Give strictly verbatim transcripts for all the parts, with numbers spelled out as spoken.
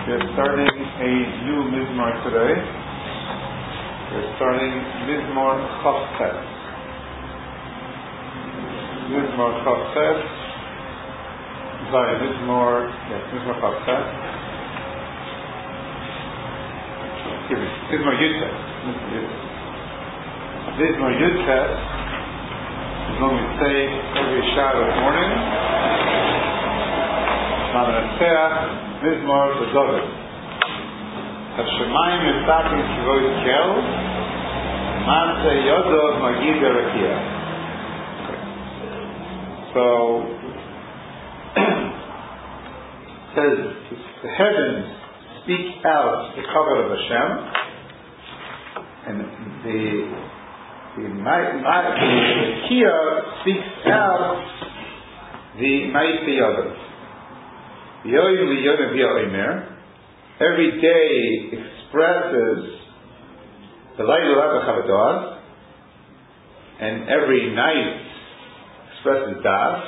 We're starting a new Mizmor today. We're starting Mizmor Chavtes. Mizmor Chavtes. Sorry, Mizmor, yes, Mizmor Chavtes. Excuse me, Mizmor Yudtes. Mizmor Yudtes is when we say every Shabbat morning. Ma'anaseach Mizmor David. Hashemayim Yisakim Kivod Kel Maase Yodov Magid Rakia. So it says the heavens speak out the cover of Hashem, and the the Rakia speaks out the Maase Yodov. Every day expresses the light of Chavadot, and every night expresses Das.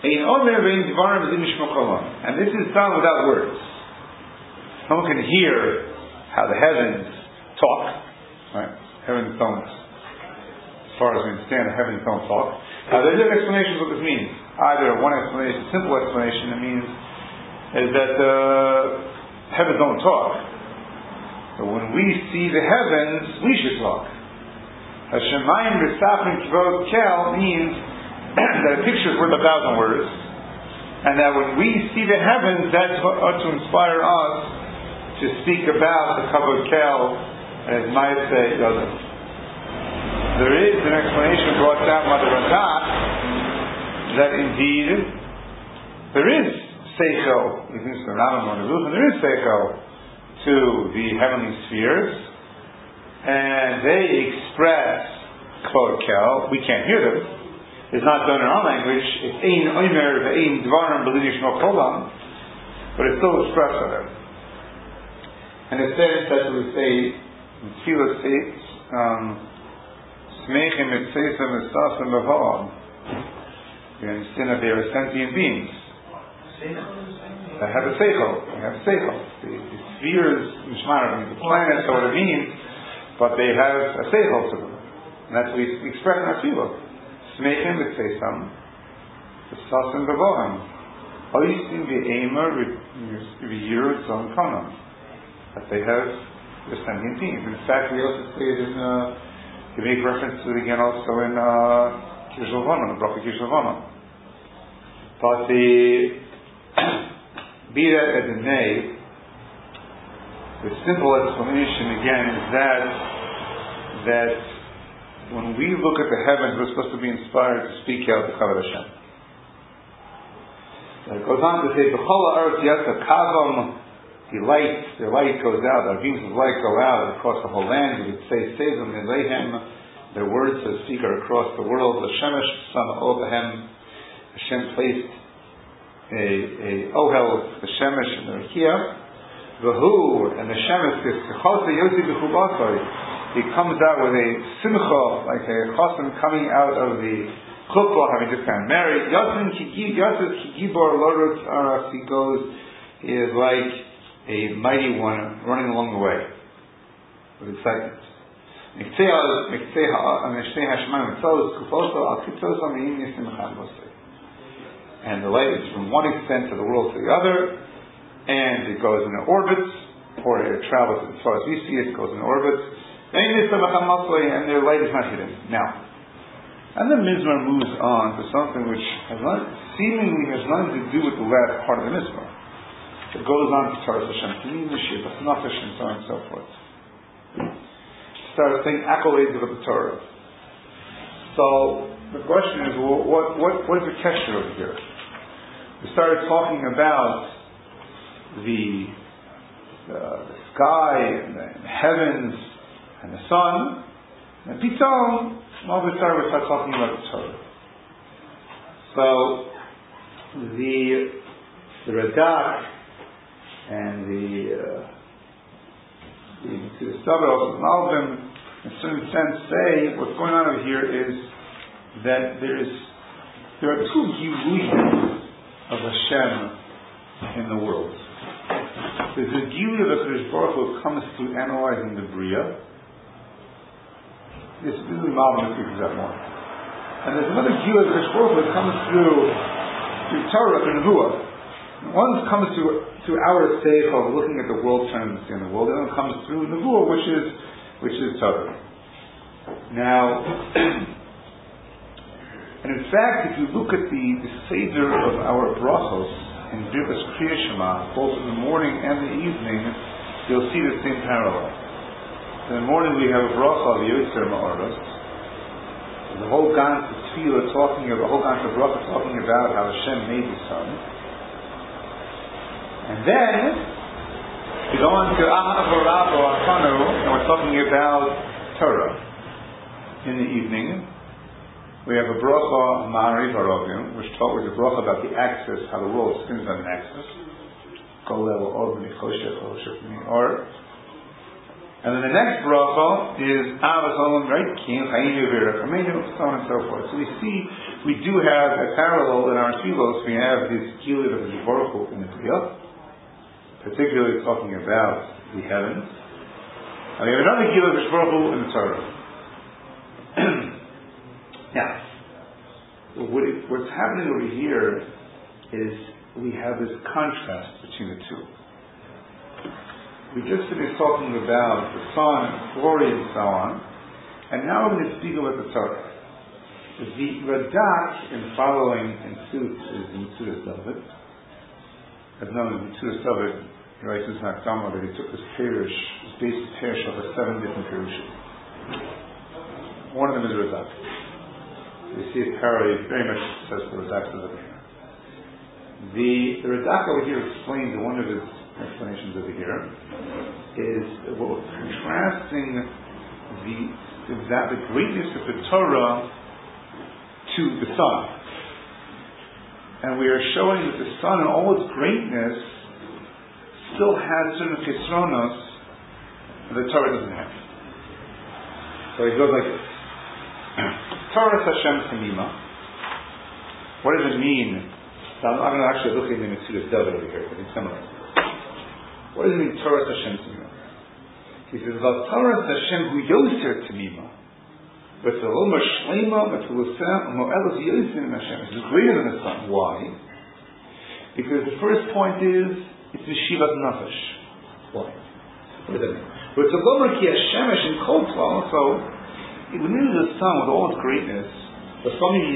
And this is done without words. No one can hear how the heavens talk. Right? Heavens don't, as far as we understand, the heavens don't talk. Now, there's different explanations what this means. Either one explanation, simple explanation, it means is that the uh, heavens don't talk. So when we see the heavens, we should talk. Hashemayim B'Safin Kivod Kel means that a picture is worth a thousand words, and that when we see the heavens, that's what ought to inspire us to speak about the Kavod Kel as Maaseh Yodov. There is an explanation brought down by the Radak that indeed there is Seichel, even if the Rambam on the roof, and there is Seichel to the heavenly spheres, and they express Kvod Kel. We can't hear them. It's not done in our language. It's Ein Omer Ve'Ein Dvarim B'Lin Yishmo Kolam, but it's still expressed by them. And it says that we say in Tefillah states, Smeichim Etzeisem Esasem B'Ha'am. We understand that they are sentient beings. They have a seichel. They have a seichel. The, the spheres, the planets, or what it means, but they have a seichel to them, and that's what we express in our tefillah. Smeichim v'tzeisam, v'sasim b'voham, oisim v'eimer v'yirud zon kanam. That they have the sentient beings. In fact, we also say it in. Uh, we make reference to it again also in Kiddush Levana, the Bracha Kiddush Levana. But the be that as it may, the simple explanation again is that that when we look at the heavens, we're supposed to be inspired to speak out the Kavod Hashem. It goes on to say, "B'chol ha'aretz yatsa kavam," the light, the light goes out, our beams of light go out across the whole land. We would say, "Sezim nelehem," their words that speak are across the world. The Shemesh Sam Obahem, Hashem placed a, a ohel, the shemesh and the rakia, v'hu, and the shemesh is chosei yosi b'chubasoi. He comes out with a simcha, like a chosim coming out of the chuppah, having just gotten married. Yosin kigibor lorutz arach. He goes, he is like a mighty one running along the way with excitement. And the light is from one extent of the world to the other, and it goes in orbits, or it travels as far as we see it, it goes in orbits, and their light is not hidden. Now, and the Mizmor moves on to something which has not, seemingly has nothing to do with the last part of the Mizmor. It goes on to Taras Hashem, Tanim Nashir, Basnach Hashem, so on and so forth. Starts saying accolades of the Torah. So, the question is, well, what, what, what is the kesher over here? We started talking about the, uh, the sky and the, and the heavens and the sun, and Pitom, all of a sudden we start talking about the Torah. So the the Radak and the uh, the the Stavros and Malvim, in a certain sense, say what's going on over here is that there is there are two Giluyim of Hashem in the world. There's a gili of HaKadosh Baruch Hu comes through analyzing the Bria. This is really Malvin speaks that more. And there's another gili of HaKadosh Baruch Hu that comes through through Torah and Nevuah. One comes through through our seichel, looking at the world, trying to understand the world. The other one comes through Nevuah, which is which is Torah. Now, and in fact, if you look at the, the seder of our brachos in Birkas Kriya Shema, both in the morning and the evening, you'll see the same parallel. In the morning we have a bracha of Yotzer Ma'aros. The whole Gans of Tefillah talking about, the whole Gans of bracha talking about how Hashem made the sun. And then we go on to Ahav Rabo Akanu, and we're talking about Torah. In the evening, we have a bracha Ma'ariv Arovim, which talks with a bracha about the axis, how the world spins on an axis. Go level or or. And then the next bracha is Avos Olam, right? King Chayinu V'Rach Amenu, so on and so forth. So we see we do have a parallel in our tefillos. We have this gili of the Baruch Hu in the Bria, particularly talking about the heavens. And we have another gili of the Baruch Hu in the Torah. Now, what it, what's happening over here is we have this contrast between the two. We just finished talking about the sun and glory and so on, and now we're going to speak about the Torah. The Radak in following in suit is in Metzudas David. As known as Metzudas David, he writes in Hakdama that he took this parish, his basic parish over seven different parishes. One of them is Radak. You see it parallel, very much says the Radak says over here. The, the Radak over here explains, one of his explanations over here, is well, contrasting the, that, the greatness of the Torah to the sun. And we are showing that the sun, in all its greatness, still has certain chisronos that the Torah doesn't have. So it goes like this. Torah Hashem Tamima. What does it mean? So I'm not going to actually look at the Metzudas David over here, but it's similar. What does it mean, Torah Hashem Tamima? He says, "Val Torah Hashem Hu Yoser Tamima, but the Loma Shlema, but the Lusah, Moelos Yoser in Hashem." This is greater than the sun. Why? Because the first point is it's Meshivat Nefesh. Why? What does that mean? But it's a Loma Ki Hashemesh in Kol Tzal, so when you the sun with all its greatness, sometimes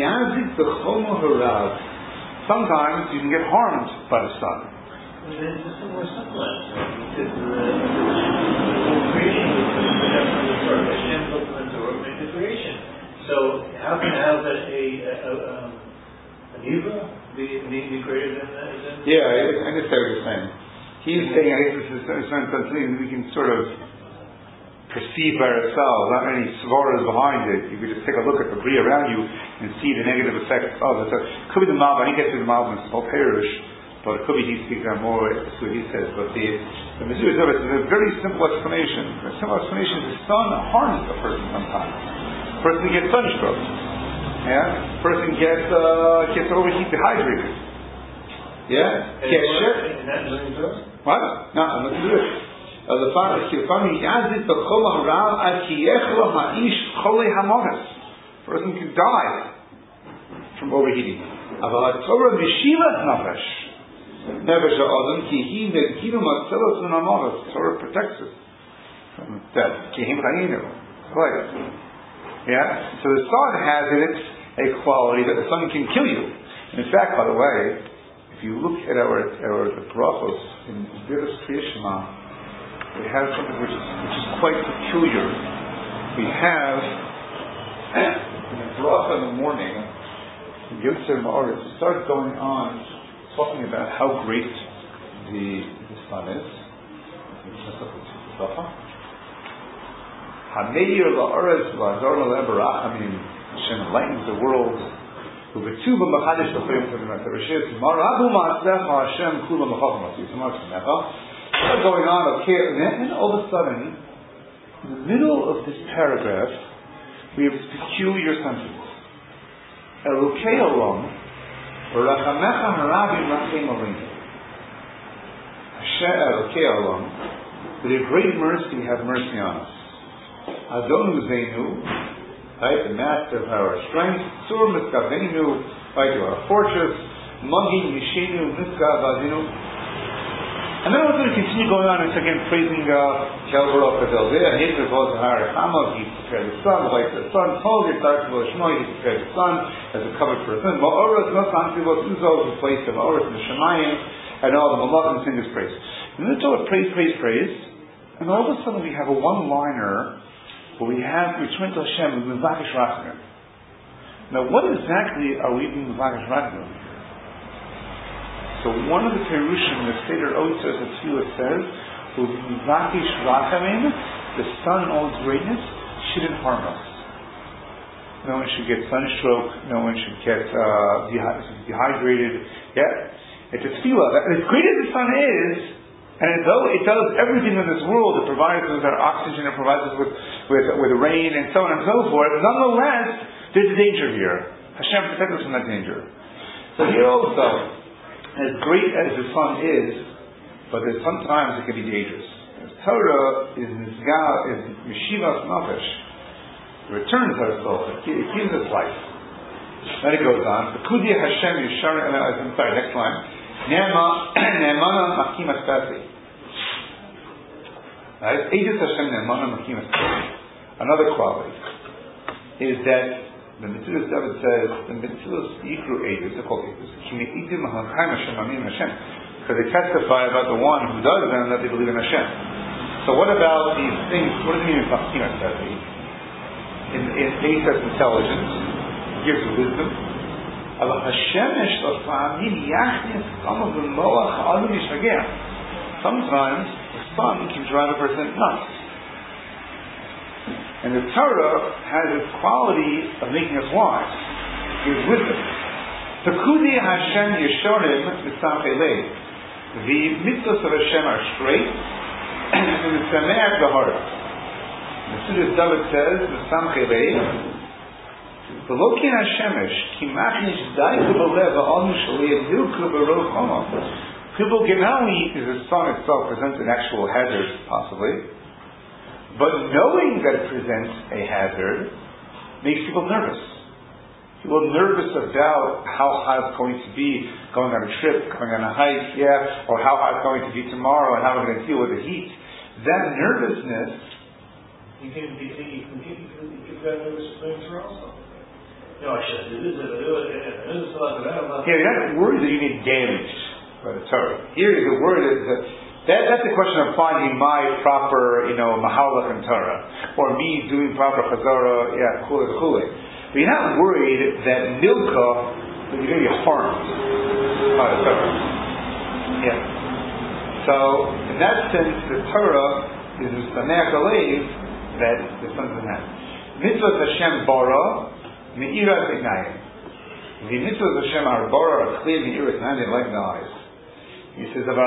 you can get harmed by the sun. But then it's a more simple answer, because the creation was from the Torah. Hashem built the Torah and made the creation. So how can how that a a, a, um, a Nivra be, be, be greater than that? Yeah, I understand what you're saying. He's saying, I guess this is something we can sort of perceive by ourselves, not any svaras behind it. You could just take a look at the Bria around you and see the negative effects of it. So it could be the Malva, I didn't get to the Malva, it's all perish, but it could be he speaks on more, that's what he says. But the the Metzudas David is a very simple explanation. The simple explanation is the sun harms a person sometimes. A person gets sunstroke. Yeah? A person gets uh, gets overheat, dehydrated. Yeah? Gets shit. What? No, I'm not doing it. The person can die from overheating. Torah protects us from death. Yeah? So the sun has in it a quality that the sun can kill you. And in fact, by the way, if you look at our, our the brachos in Birkas Kriya Shema, we have something which is, which is quite peculiar. We have in the bracha in the morning, in Yotzer Ma'aretz, it starts going on talking about how great the, the sun is. Hameir la'aretz v'azar la'ebarachamim. Hashem enlightens the world. U'v'tuba machadish l'chayim t'v'nat ha'rishis marabu ma'asecha Hashem kula machacham ha'tzis. What's going on up here? And then all of a sudden, in the middle of this paragraph, we have this peculiar sentence. Elokei olam, v'rachamecha harabim rachem aleinu. Hashem Elokei Olam, with your great mercy, have mercy on us. Adonu Zeinu, right, the master of our strength. Tzur Miskavenu, right, you are a fortress. Magi Mishenu Miskav Adinu. And then we're going to continue going on and again praising Kel Baruch Adel Zeh. He prepared the sun, like the sun. Told you, Dark Shmoy, he prepared the sun as a cover for a sun. Ma'oros, no Santivos, Uzo, he placed the Ma'oros in the Shemayim, and all the Malachim sing his praise. And then it's all praise, praise, praise. And all of a sudden we have a one-liner where we have, we turn to Hashem, Mivakish Rachmim. Now what exactly are we being Mivakish Rachmim? So one of the Perushim, the Seder Otzos of Tefillah says, Mivakish Rachamim, the sun in all its greatness, shouldn't harm us. No one should get sunstroke, no one should get uh, dehydrated. Yeah? It's a Tefillah. As great as the sun is, and though it does everything in this world, it provides us with our oxygen, it provides us with, with, with rain, and so on and so forth, nonetheless, there's a danger here. Hashem protect us from that danger. So here also, as great as the sun is, but there's sometimes it can be dangerous. The Torah is Nizgal, is Yeshivas Nefesh. It returns our soul. It gives us life. Then it goes on. Pekudei Hashem Yeshar. I'm sorry. Next line. Ne'emana Makimas Pasi. Right? Eidus Hashem Ne'emana Makimas Pasi. Another quality is that the Mitzvah David says, the Mitzvah Yikru Eidus, they're called Eidus, Kimeitim HaChaim Hashem Amin Hashem, because they testify about the one who does them that they believe in Hashem. So what about these things? What does it mean in Fatima Sadi? In Eidus has intelligence, gives wisdom. Aber Hashem Eshlofamin Yachnis Kama V'Moach Adu Mishageh. Sometimes the sun can drive a person nuts. And the Torah has its quality of making us wise. It gives wisdom. Pekudei Hashem Yeshorim Misamchelei. The mitzvahs of Hashem are straight, and the Sameach B'Hara. The Mitzvah David says, Misamchelei, V'lokin Hashemesh, Kimachnish Daiku B'Lev V'Alnu Shalei Dilku B'Rov Choma. People get, not only is the sun itself presents an actual hazard, possibly, but knowing that it presents a hazard makes people nervous. People are nervous about how hot it's going to be, going on a trip, going on a hike, yeah, or how hot it's going to be tomorrow, and how we're going to deal with the heat. That nervousness. You can be you can get you can get nervous playing Torah also. No, I should. It is a it is a lot of that. Yeah, you're not worried that you get damaged by the Torah. Here is the word is that. That, that's the question of finding my proper, you know, mahalach and Torah, or me doing proper chazara, yeah, kule kule. But you're not worried that milka, that you're going to be harmed by the Torah. Yeah. So, in that sense, the Torah is the sameach alev that the sons of man. Mitzvahs Hashem bara, me'iras einayim. The mitzvahs Hashem are bara, are clear, me'iras einayim, they light in the eyes. He says, but if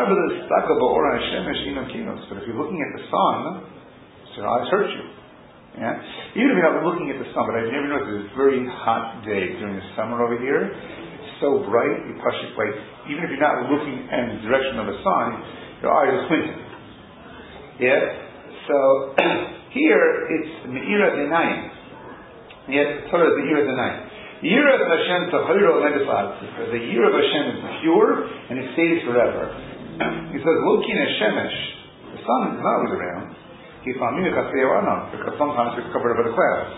you're looking at the sun, your eyes hurt you. Yeah? Even if you're not looking at the sun, but I've never noticed it's a very hot day during the summer over here. It's so bright, you push it bright. Even if you're not looking in the direction of the sun, your eyes are squinting. Yeah? So here it's Me'ira Denayim. Yeah, Torah is Me'ira Denayim. The year of Hashem Tahiro Medifat, because the year of Hashem is pure and it stays forever. He says, Lokin Hashemesh, the sun is not always around. Because sometimes it's covered by the clouds.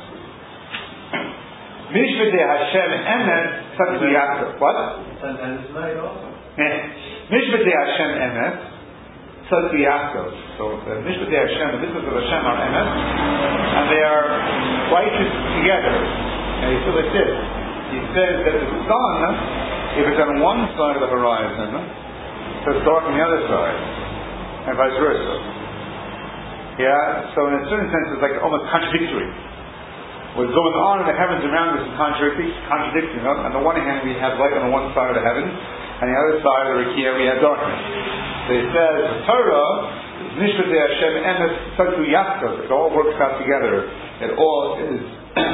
Mishvete Hashem Emet Tzadki Yaakov. What? Sometimes it's night also. Mishvete Hashem Emet Tzadki Yaakov. So the Mishvete Hashem, the mitzvahs of Hashem are Emet, and they are righteous together. And he says like this. He says that the sun, if it's on one side of the horizon, so it's dark on the other side, and vice versa. Yeah. So in a certain sense, it's like almost contradictory. What's going on in the heavens around us is contradicting. Contradicting. On the one hand, we have light on the one side of the heavens, and the other side of the Rikiya, we have darkness. So he says the Torah is Nishvatei Hashem Emes Tzadku Yaakov. It all works out together. It all is.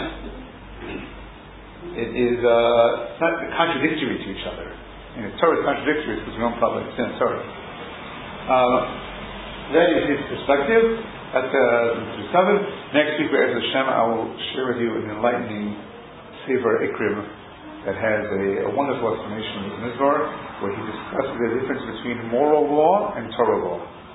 It is uh, not contradictory to each other. And the Torah is contradictory because we don't probably understand Torah. Um, that is his perspective. That's uh, seven. Next week, as Hashem, I will share with you an enlightening Sefer Ikrim that has a, a wonderful explanation of the Mizmor, where he discusses the difference between moral law and Torah law.